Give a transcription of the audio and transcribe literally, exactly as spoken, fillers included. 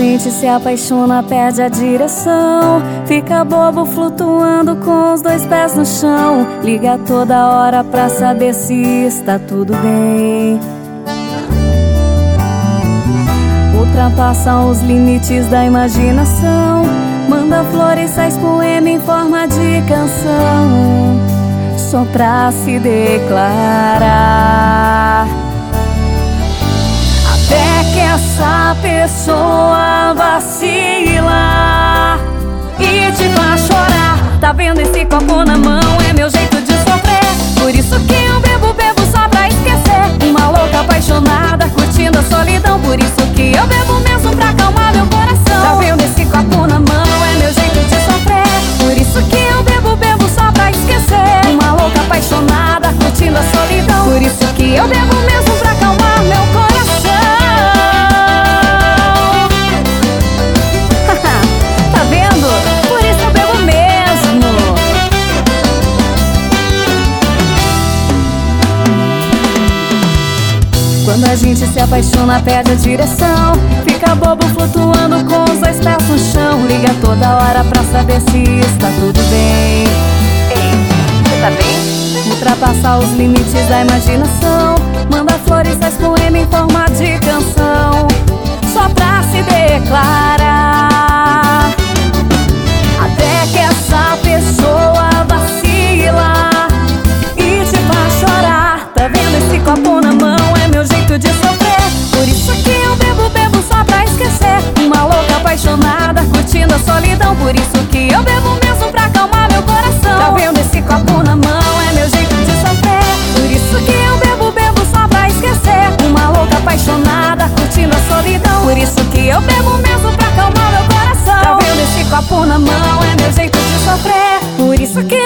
gente se apaixona, perde a direção, fica bobo flutuando com os dois pés no chão. Liga toda hora pra saber se está tudo bem. Ultrapassam os limites da imaginação, manda flores, faz poema em forma de canção, só pra se declarar. Até que essa pessoa vacila e te faz chorar. Tá vendo esse copo na mão? É meu jeito de sofrer. Por isso que eu bebo, bebo só pra esquecer. Uma louca apaixonada, curtindo a solidão. Por isso que eu bebo mesmo pra acalmar meu coração. Tá vendo esse copo na mão? É meu jeito de sofrer. Por isso que eu bebo, bebo só pra esquecer. Uma louca apaixonada, curtindo a solidão. Por isso que eu bebo mesmo pra acalmar meu coração. Quando a gente se apaixona, perde a direção, fica bobo flutuando com os dois pés no chão. Liga toda hora pra saber se está tudo bem. Ei, você tá bem? Ultrapassar os limites da imaginação, manda flores, faz poema em forma de canção, só pra se declarar. Até que essa pessoa vacila e te faz chorar. Tá vendo esse copo na mão? É meu jeito de sofrer. Por isso que eu bebo, bebo só pra esquecer. Uma louca apaixonada, curtindo a solidão. Por isso que eu bebo mesmo pra acalmar meu coração. Tá vendo esse copo na mão? É meu jeito de sofrer. Por isso que eu bebo, bebo só pra esquecer. Uma louca apaixonada, curtindo a solidão. Por isso que eu bebo mesmo pra acalmar meu coração. Tá vendo esse copo na mão? É meu jeito de sofrer. Por isso que